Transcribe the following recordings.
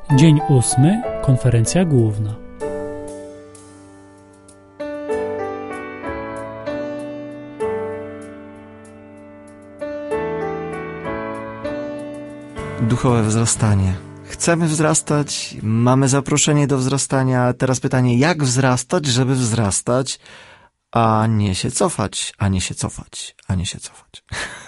Dzień 8. Konferencja główna. Duchowe wzrastanie. Chcemy wzrastać, mamy zaproszenie do wzrastania. Teraz pytanie, jak wzrastać, żeby wzrastać, a nie się cofać, a nie się cofać, a nie się cofać.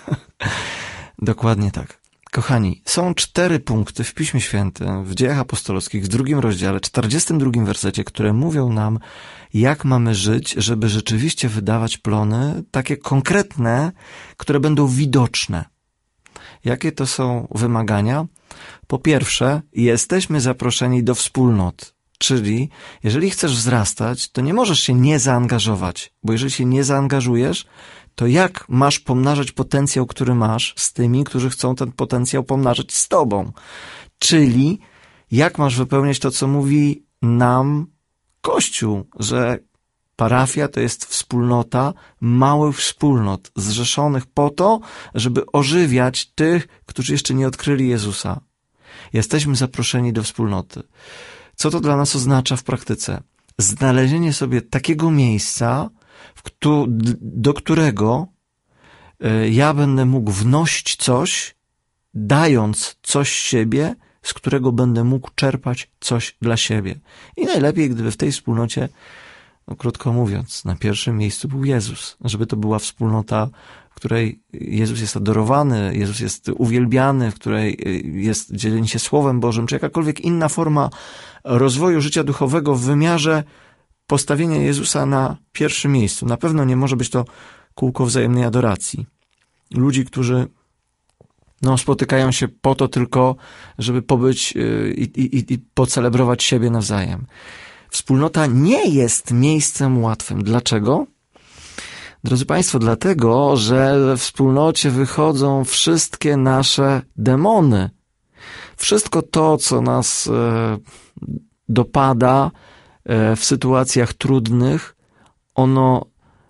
Dokładnie tak. Kochani, są 4 punkty w Piśmie Świętym, w Dziejach Apostolskich, w 2 rozdziale, 42 wersecie, które mówią nam, jak mamy żyć, żeby rzeczywiście wydawać plony, takie konkretne, które będą widoczne. Jakie to są wymagania? Po pierwsze, jesteśmy zaproszeni do wspólnot, czyli jeżeli chcesz wzrastać, to nie możesz się nie zaangażować, bo jeżeli się nie zaangażujesz, to jak masz pomnażać potencjał, który masz z tymi, którzy chcą ten potencjał pomnażać z tobą? Czyli jak masz wypełniać to, co mówi nam Kościół, że parafia to jest wspólnota małych wspólnot zrzeszonych po to, żeby ożywiać tych, którzy jeszcze nie odkryli Jezusa. Jesteśmy zaproszeni do wspólnoty. Co to dla nas oznacza w praktyce? Znalezienie sobie takiego miejsca, do którego ja będę mógł wnosić coś, dając coś siebie, z którego będę mógł czerpać coś dla siebie. I najlepiej, gdyby w tej wspólnocie, krótko mówiąc, na pierwszym miejscu był Jezus. Żeby to była wspólnota, w której Jezus jest adorowany, Jezus jest uwielbiany, w której jest dzielenie się Słowem Bożym, czy jakakolwiek inna forma rozwoju życia duchowego w wymiarze postawienia Jezusa na pierwszym miejscu. Na pewno nie może być to kółko wzajemnej adoracji. Ludzi, którzy spotykają się po to tylko, żeby pobyć i pocelebrować siebie nawzajem. Wspólnota nie jest miejscem łatwym. Dlaczego? Drodzy Państwo, dlatego, że we wspólnocie wychodzą wszystkie nasze demony. Wszystko to, co nas dopada w sytuacjach trudnych, ono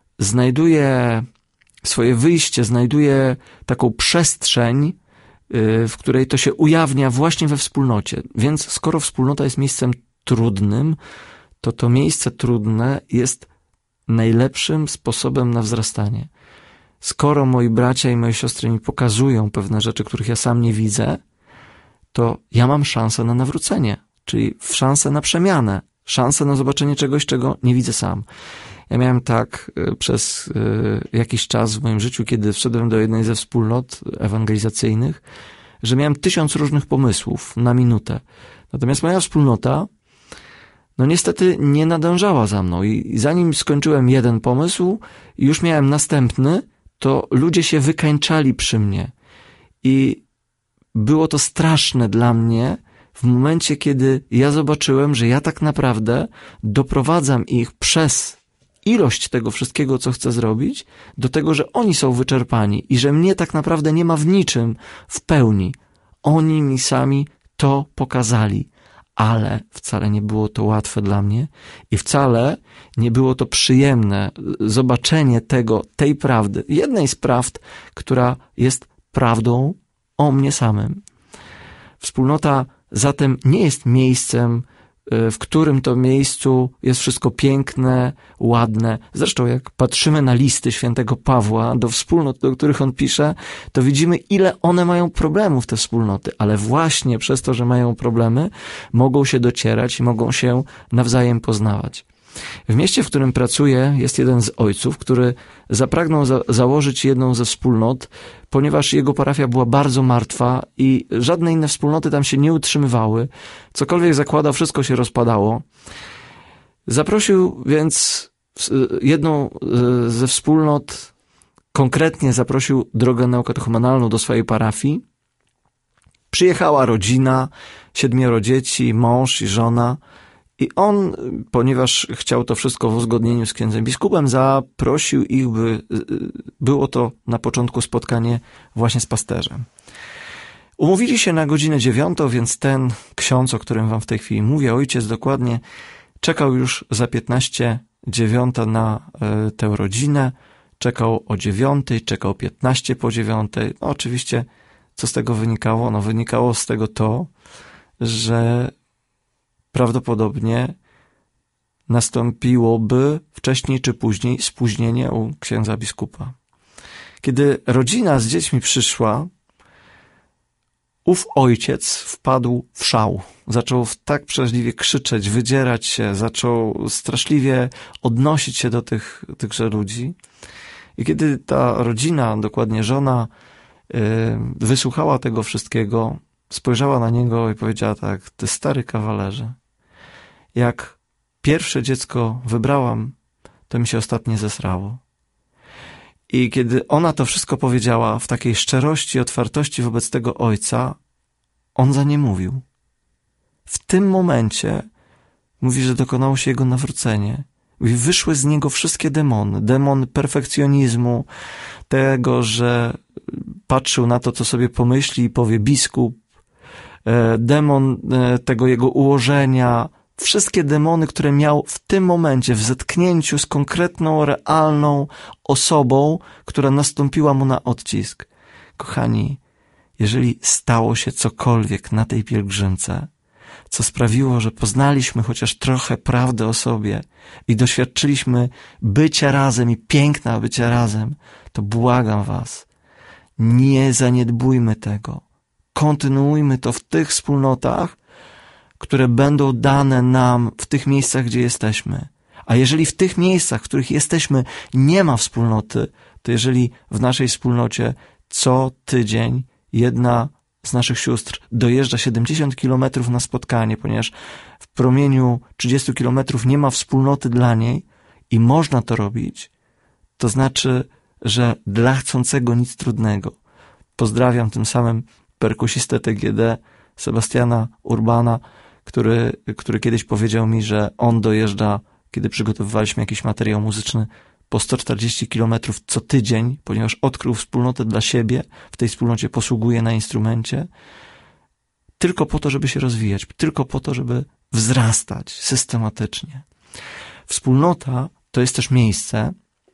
znajduje swoje wyjście, znajduje taką przestrzeń, w której to się ujawnia właśnie we wspólnocie. Więc skoro wspólnota jest miejscem trudnym, to miejsce trudne jest najlepszym sposobem na wzrastanie. Skoro moi bracia i moje siostry mi pokazują pewne rzeczy, których ja sam nie widzę, to ja mam szansę na nawrócenie, czyli szansę na przemianę, szansę na zobaczenie czegoś, czego nie widzę sam. Ja miałem tak przez jakiś czas w moim życiu, kiedy wszedłem do jednej ze wspólnot ewangelizacyjnych, że miałem 1000 różnych pomysłów na minutę. Natomiast moja wspólnota niestety nie nadążała za mną i zanim skończyłem jeden pomysł i już miałem następny, to ludzie się wykańczali przy mnie. I było to straszne dla mnie w momencie, kiedy ja zobaczyłem, że ja tak naprawdę doprowadzam ich przez ilość tego wszystkiego, co chcę zrobić, do tego, że oni są wyczerpani i że mnie tak naprawdę nie ma w niczym w pełni. Oni mi sami to pokazali. Ale wcale nie było to łatwe dla mnie i wcale nie było to przyjemne zobaczenie tej prawdy, jednej z prawd, która jest prawdą o mnie samym. Wspólnota zatem nie jest miejscem, w którym to miejscu jest wszystko piękne, ładne. Zresztą jak patrzymy na listy świętego Pawła do wspólnot, do których on pisze, to widzimy, ile one mają problemów, te wspólnoty. Ale właśnie przez to, że mają problemy, mogą się docierać i mogą się nawzajem poznawać. W mieście, w którym pracuję, jest jeden z ojców, który zapragnął założyć jedną ze wspólnot, ponieważ jego parafia była bardzo martwa i żadne inne wspólnoty tam się nie utrzymywały. Cokolwiek zakładał, wszystko się rozpadało. Zaprosił więc jedną ze wspólnot, konkretnie zaprosił drogę naukotechumenalną do swojej parafii. Przyjechała rodzina, 7 dzieci, mąż i żona. I on, ponieważ chciał to wszystko w uzgodnieniu z księdzem biskupem, zaprosił ich, by było to na początku spotkanie właśnie z pasterzem. Umówili się na godzinę 9, więc ten ksiądz, o którym wam w tej chwili mówię, ojciec dokładnie, czekał już za 15:09 na tę rodzinę, czekał o 9, czekał 15 po 9. No, oczywiście, co z tego wynikało? No, wynikało z tego to, że prawdopodobnie nastąpiłoby wcześniej czy później spóźnienie u księdza biskupa. Kiedy rodzina z dziećmi przyszła, ów ojciec wpadł w szał. Zaczął tak przeraźliwie krzyczeć, wydzierać się, zaczął straszliwie odnosić się do tychże ludzi. I kiedy ta rodzina, dokładnie żona, wysłuchała tego wszystkiego, spojrzała na niego i powiedziała tak: ty stary kawalerze, jak pierwsze dziecko wybrałam, to mi się ostatnie zesrało. I kiedy ona to wszystko powiedziała w takiej szczerości, otwartości wobec tego ojca, on za nie mówił. W tym momencie mówi, że dokonało się jego nawrócenie. Mówi, wyszły z niego wszystkie demony. Demon perfekcjonizmu, tego, że patrzył na to, co sobie pomyśli i powie biskup, demon tego jego ułożenia, wszystkie demony, które miał w tym momencie w zetknięciu z konkretną, realną osobą, która nastąpiła mu na odcisk. Kochani, jeżeli stało się cokolwiek na tej pielgrzymce, co sprawiło, że poznaliśmy chociaż trochę prawdy o sobie i doświadczyliśmy bycia razem i piękna bycia razem, to błagam was, nie zaniedbujmy tego. Kontynuujmy to w tych wspólnotach, które będą dane nam w tych miejscach, gdzie jesteśmy. A jeżeli w tych miejscach, w których jesteśmy, nie ma wspólnoty, to jeżeli w naszej wspólnocie co tydzień jedna z naszych sióstr dojeżdża 70 kilometrów na spotkanie, ponieważ w promieniu 30 kilometrów nie ma wspólnoty dla niej i można to robić, to znaczy, że dla chcącego nic trudnego. Pozdrawiam tym samym perkusistę TGD, Sebastiana Urbana, który kiedyś powiedział mi, że on dojeżdża, kiedy przygotowywaliśmy jakiś materiał muzyczny, po 140 kilometrów co tydzień, ponieważ odkrył wspólnotę dla siebie, w tej wspólnocie posługuje na instrumencie, tylko po to, żeby się rozwijać, tylko po to, żeby wzrastać systematycznie. Wspólnota to jest też miejsce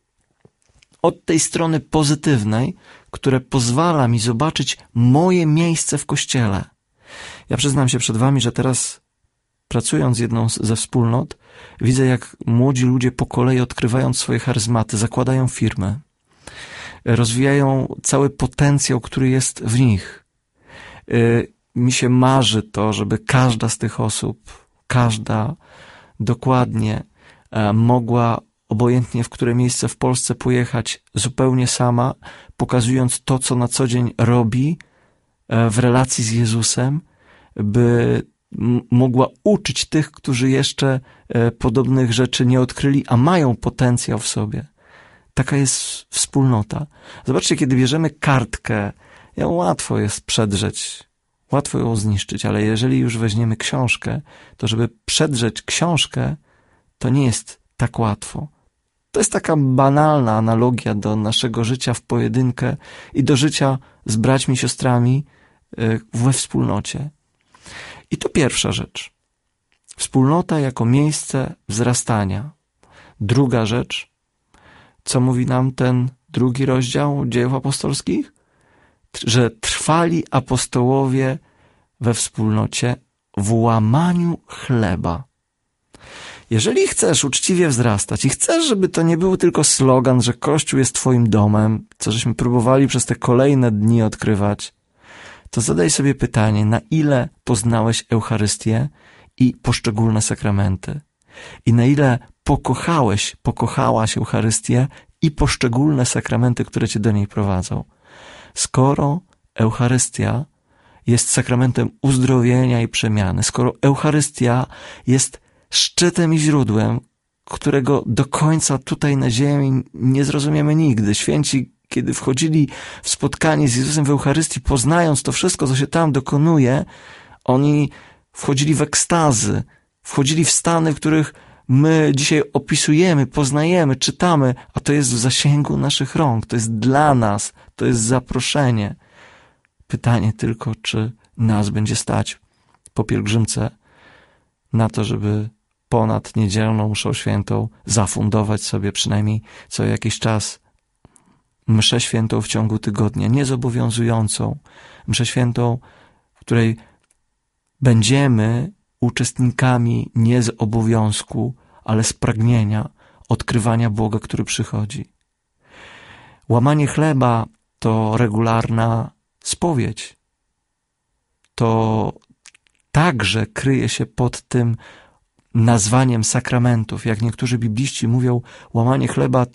od tej strony pozytywnej, które pozwala mi zobaczyć moje miejsce w Kościele. Ja przyznam się przed wami, że teraz, pracując z jedną ze wspólnot, widzę, jak młodzi ludzie po kolei odkrywają swoje charyzmaty, zakładają firmy, rozwijają cały potencjał, który jest w nich. Mi się marzy to, żeby każda z tych osób, każda dokładnie mogła obojętnie w które miejsce w Polsce pojechać zupełnie sama, pokazując to, co na co dzień robi w relacji z Jezusem, by mogła uczyć tych, którzy jeszcze podobnych rzeczy nie odkryli, a mają potencjał w sobie. Taka jest wspólnota. Zobaczcie, kiedy bierzemy kartkę, ją łatwo jest przedrzeć, łatwo ją zniszczyć, ale jeżeli już weźmiemy książkę, to żeby przedrzeć książkę, to nie jest tak łatwo. To jest taka banalna analogia do naszego życia w pojedynkę i do życia z braćmi, siostrami we wspólnocie. I to pierwsza rzecz. Wspólnota jako miejsce wzrastania. Druga rzecz, co mówi nam ten drugi rozdział Dziejów Apostolskich? Że trwali apostołowie we wspólnocie w łamaniu chleba. Jeżeli chcesz uczciwie wzrastać i chcesz, żeby to nie był tylko slogan, że Kościół jest twoim domem, co żeśmy próbowali przez te kolejne dni odkrywać, to zadaj sobie pytanie, na ile poznałeś Eucharystię i poszczególne sakramenty? I na ile pokochałaś Eucharystię i poszczególne sakramenty, które cię do niej prowadzą? Skoro Eucharystia jest sakramentem uzdrowienia i przemiany, skoro Eucharystia jest szczytem i źródłem, którego do końca tutaj na ziemi nie zrozumiemy nigdy. Święci, kiedy wchodzili w spotkanie z Jezusem w Eucharystii, poznając to wszystko, co się tam dokonuje, oni wchodzili w ekstazy, wchodzili w stany, w których my dzisiaj opisujemy, poznajemy, czytamy, a to jest w zasięgu naszych rąk, to jest dla nas, to jest zaproszenie. Pytanie tylko, czy nas będzie stać po pielgrzymce na to, żeby ponad niedzielną mszą świętą zafundować sobie przynajmniej co jakiś czas mszę świętą w ciągu tygodnia, niezobowiązującą, mszę świętą, w której będziemy uczestnikami nie z obowiązku, ale z pragnienia odkrywania Boga, który przychodzi. Łamanie chleba to regularna spowiedź. To także kryje się pod tym nazwaniem sakramentów. Jak niektórzy bibliści mówią, łamanie chleba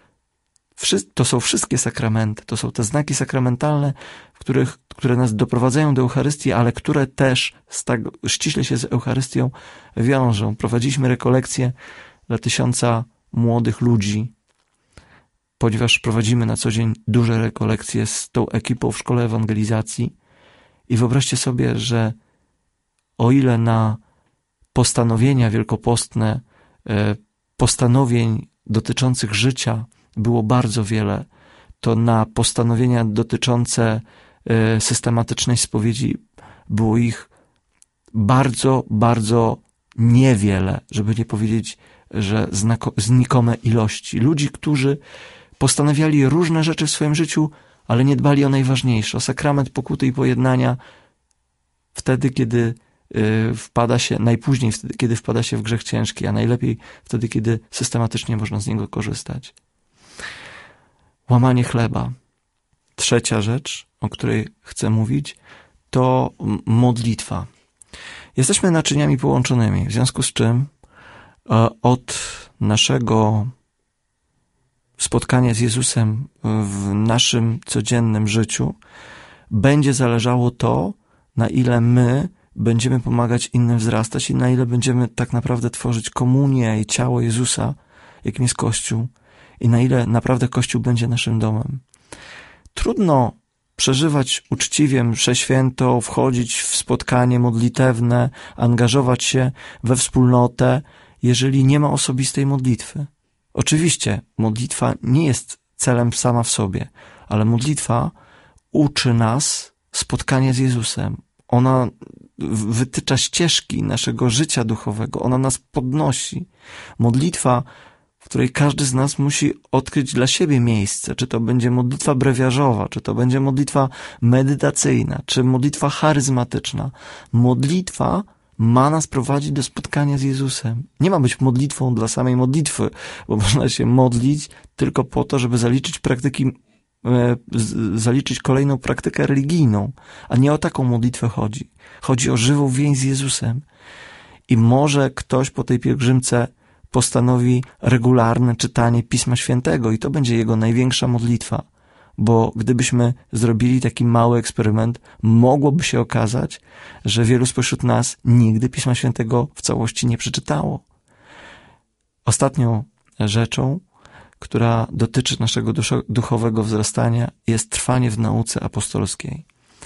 to są wszystkie sakramenty, to są te znaki sakramentalne, które nas doprowadzają do Eucharystii, ale które też ściśle się z Eucharystią wiążą. Prowadziliśmy rekolekcje dla 1000 młodych ludzi, ponieważ prowadzimy na co dzień duże rekolekcje z tą ekipą w Szkole Ewangelizacji. I wyobraźcie sobie, że o ile na postanowienia wielkopostne, postanowień dotyczących życia było bardzo wiele, to na postanowienia dotyczące systematycznej spowiedzi było ich bardzo, bardzo niewiele, żeby nie powiedzieć, że znikome ilości. Ludzi, którzy postanawiali różne rzeczy w swoim życiu, ale nie dbali o najważniejsze, o sakrament pokuty i pojednania wtedy, kiedy najpóźniej wtedy, kiedy wpada się w grzech ciężki, a najlepiej wtedy, kiedy systematycznie można z niego korzystać. Łamanie chleba. Trzecia rzecz, o której chcę mówić, to modlitwa. Jesteśmy naczyniami połączonymi, w związku z czym od naszego spotkania z Jezusem w naszym codziennym życiu będzie zależało to, na ile my będziemy pomagać innym wzrastać i na ile będziemy tak naprawdę tworzyć komunię i ciało Jezusa, jakim jest Kościół, i na ile naprawdę Kościół będzie naszym domem. Trudno przeżywać uczciwie mszę świętą, wchodzić w spotkanie modlitewne, angażować się we wspólnotę, jeżeli nie ma osobistej modlitwy. Oczywiście modlitwa nie jest celem sama w sobie, ale modlitwa uczy nas spotkania z Jezusem. Ona wytycza ścieżki naszego życia duchowego, ona nas podnosi. Modlitwa, w której każdy z nas musi odkryć dla siebie miejsce, czy to będzie modlitwa brewiarzowa, czy to będzie modlitwa medytacyjna, czy modlitwa charyzmatyczna. Modlitwa ma nas prowadzić do spotkania z Jezusem. Nie ma być modlitwą dla samej modlitwy, bo można się modlić tylko po to, żeby zaliczyć kolejną praktykę religijną, a nie o taką modlitwę chodzi. Chodzi o żywą więź z Jezusem. I może ktoś po tej pielgrzymce postanowi regularne czytanie Pisma Świętego i to będzie jego największa modlitwa, bo gdybyśmy zrobili taki mały eksperyment, mogłoby się okazać, że wielu spośród nas nigdy Pisma Świętego w całości nie przeczytało. Ostatnią rzeczą, która dotyczy naszego duchowego wzrastania, jest trwanie w nauce apostolskiej.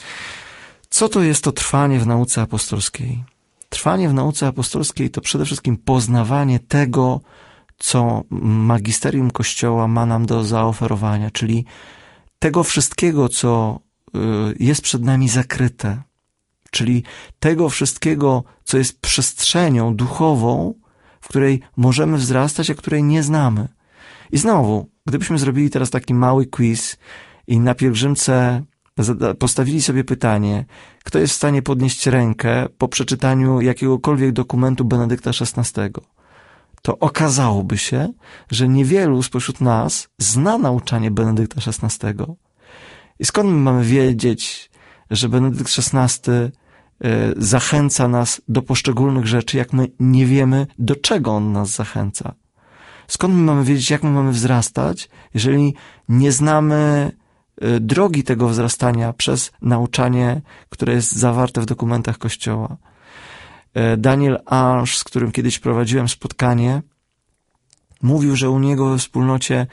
Co to jest to trwanie w nauce apostolskiej? Trwanie w nauce apostolskiej to przede wszystkim poznawanie tego, co magisterium Kościoła ma nam do zaoferowania, czyli tego wszystkiego, co jest przed nami zakryte, czyli tego wszystkiego, co jest przestrzenią duchową, w której możemy wzrastać, a której nie znamy. I znowu, gdybyśmy zrobili teraz taki mały quiz i na pielgrzymce postawili sobie pytanie, kto jest w stanie podnieść rękę po przeczytaniu jakiegokolwiek dokumentu Benedykta XVI, to okazałoby się, że niewielu spośród nas zna nauczanie Benedykta XVI. I skąd my mamy wiedzieć, że Benedykt XVI zachęca nas do poszczególnych rzeczy, jak my nie wiemy, do czego on nas zachęca? Skąd my mamy wiedzieć, jak my mamy wzrastać, jeżeli nie znamy drogi tego wzrastania przez nauczanie, które jest zawarte w dokumentach Kościoła? Daniel Ange, z którym kiedyś prowadziłem spotkanie, mówił, że u niego we wspólnocie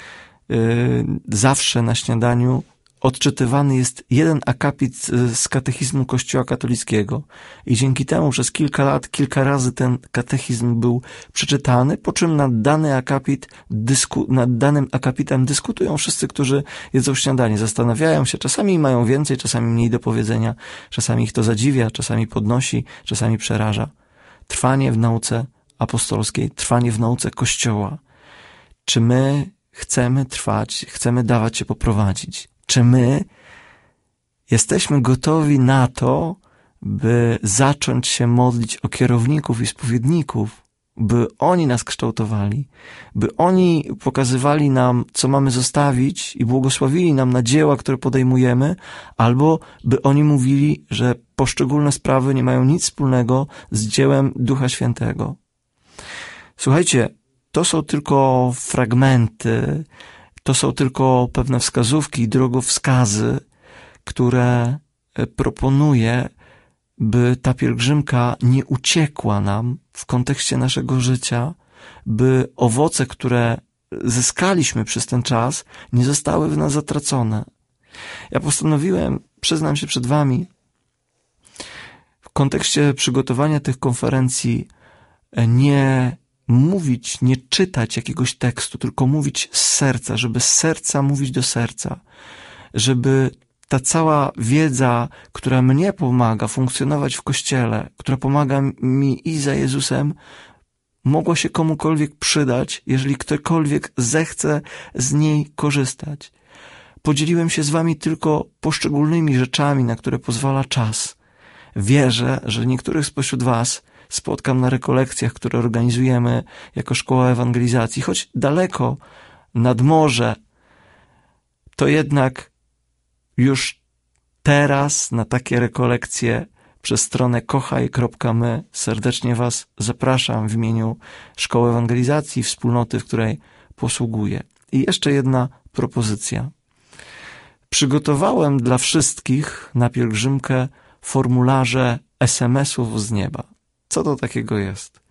zawsze na śniadaniu odczytywany jest jeden akapit z katechizmu Kościoła katolickiego i dzięki temu przez kilka lat, kilka razy ten katechizm był przeczytany, po czym nad danym akapitem dyskutują wszyscy, którzy jedzą śniadanie. Zastanawiają się, czasami mają więcej, czasami mniej do powiedzenia, czasami ich to zadziwia, czasami podnosi, czasami przeraża. Trwanie w nauce apostolskiej, trwanie w nauce Kościoła. Czy my chcemy trwać, chcemy dawać się poprowadzić? Czy my jesteśmy gotowi na to, by zacząć się modlić o kierowników i spowiedników, by oni nas kształtowali, by oni pokazywali nam, co mamy zostawić i błogosławili nam na dzieła, które podejmujemy, albo by oni mówili, że poszczególne sprawy nie mają nic wspólnego z dziełem Ducha Świętego. Słuchajcie, to są tylko fragmenty, to są tylko pewne wskazówki i drogowskazy, które proponuję, by ta pielgrzymka nie uciekła nam w kontekście naszego życia, by owoce, które zyskaliśmy przez ten czas, nie zostały w nas zatracone. Ja postanowiłem, przyznam się przed wami, w kontekście przygotowania tych konferencji nie mówić, nie czytać jakiegoś tekstu, tylko mówić z serca, żeby z serca mówić do serca, żeby ta cała wiedza, która mnie pomaga funkcjonować w Kościele, która pomaga mi iść za Jezusem, mogła się komukolwiek przydać, jeżeli ktokolwiek zechce z niej korzystać. Podzieliłem się z wami tylko poszczególnymi rzeczami, na które pozwala czas. Wierzę, że niektórych spośród was spotkam na rekolekcjach, które organizujemy jako Szkoła Ewangelizacji. Choć daleko nad morze, to jednak już teraz na takie rekolekcje przez stronę kochaj.my serdecznie was zapraszam w imieniu Szkoły Ewangelizacji, wspólnoty, w której posługuję. I jeszcze jedna propozycja. Przygotowałem dla wszystkich na pielgrzymkę formularze SMS-ów z nieba. Co to takiego jest?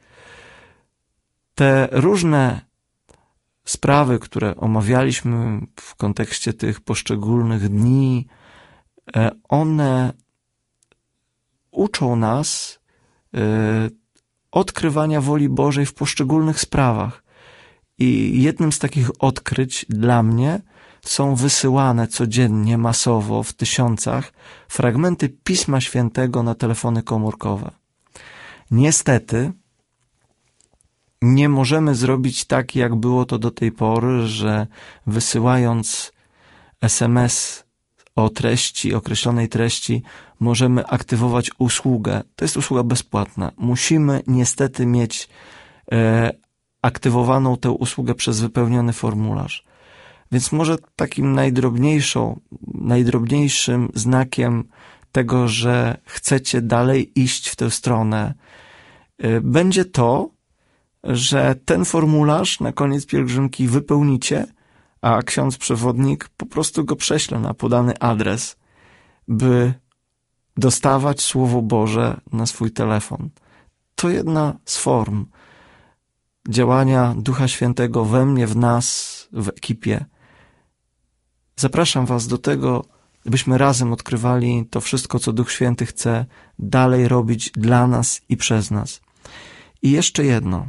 Te różne sprawy, które omawialiśmy w kontekście tych poszczególnych dni, one uczą nas odkrywania woli Bożej w poszczególnych sprawach. I jednym z takich odkryć dla mnie są wysyłane codziennie, masowo, w tysiącach, fragmenty Pisma Świętego na telefony komórkowe. Niestety, nie możemy zrobić tak, jak było to do tej pory, że wysyłając SMS o treści, określonej treści, możemy aktywować usługę. To jest usługa bezpłatna. Musimy niestety mieć aktywowaną tę usługę przez wypełniony formularz. Więc może takim najdrobniejszym znakiem tego, że chcecie dalej iść w tę stronę, będzie to, że ten formularz na koniec pielgrzymki wypełnicie, a ksiądz przewodnik po prostu go prześle na podany adres, by dostawać Słowo Boże na swój telefon. To jedna z form działania Ducha Świętego we mnie, w nas, w ekipie. Zapraszam was do tego, byśmy razem odkrywali to wszystko, co Duch Święty chce dalej robić dla nas i przez nas. I jeszcze jedno.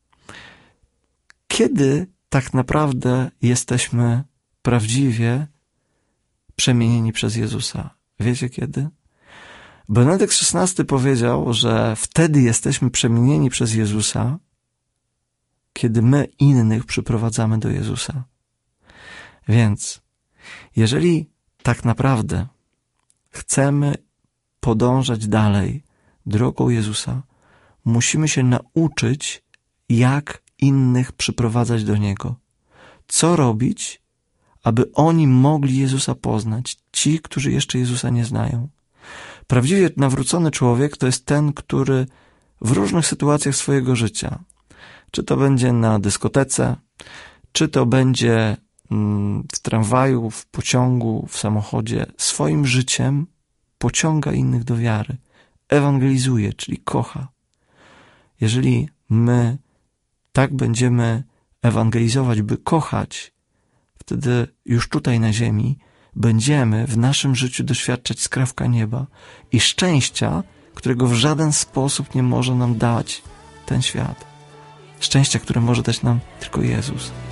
Kiedy tak naprawdę jesteśmy prawdziwie przemienieni przez Jezusa? Wiecie kiedy? Benedykt XVI powiedział, że wtedy jesteśmy przemienieni przez Jezusa, kiedy my innych przyprowadzamy do Jezusa. Więc jeżeli tak naprawdę chcemy podążać dalej drogą Jezusa, musimy się nauczyć, jak innych przyprowadzać do Niego. Co robić, aby oni mogli Jezusa poznać, ci, którzy jeszcze Jezusa nie znają. Prawdziwie nawrócony człowiek to jest ten, który w różnych sytuacjach swojego życia, czy to będzie na dyskotece, czy to będzie w tramwaju, w pociągu, w samochodzie, swoim życiem pociąga innych do wiary, ewangelizuje, czyli kocha. Jeżeli my tak będziemy ewangelizować, by kochać, wtedy już tutaj na ziemi będziemy w naszym życiu doświadczać skrawka nieba i szczęścia, którego w żaden sposób nie może nam dać ten świat. Szczęścia, które może dać nam tylko Jezus.